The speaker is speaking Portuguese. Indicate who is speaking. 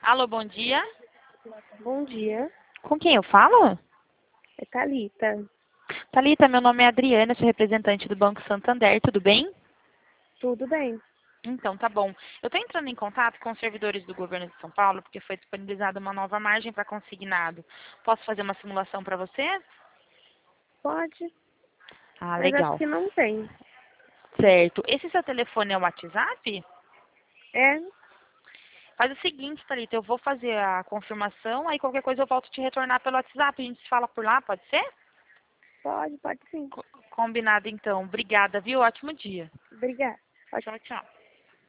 Speaker 1: Alô, bom dia.
Speaker 2: Bom dia,
Speaker 1: Com quem eu falo?
Speaker 2: é Thalita.
Speaker 1: Thalita, meu nome é Adriana, sou representante do Banco Santander, tudo bem?
Speaker 2: Tudo bem?
Speaker 1: Então, tá bom. Eu estou entrando em contato com os servidores do governo de São Paulo, porque foi disponibilizada uma nova margem para consignado. Posso fazer uma simulação para você?
Speaker 2: Pode,
Speaker 1: Ah,
Speaker 2: mas acho
Speaker 1: legal.
Speaker 2: que não tem.
Speaker 1: Certo. Esse seu telefone é o WhatsApp?
Speaker 2: É?
Speaker 1: Faz o seguinte, Thalita, eu vou fazer a confirmação, aí qualquer coisa eu volto te retornar pelo WhatsApp, a gente se fala por lá, pode ser?
Speaker 2: Pode sim.
Speaker 1: Combinado, então. Obrigada, viu? Ótimo dia.
Speaker 2: Obrigada.
Speaker 1: Tchau, tchau.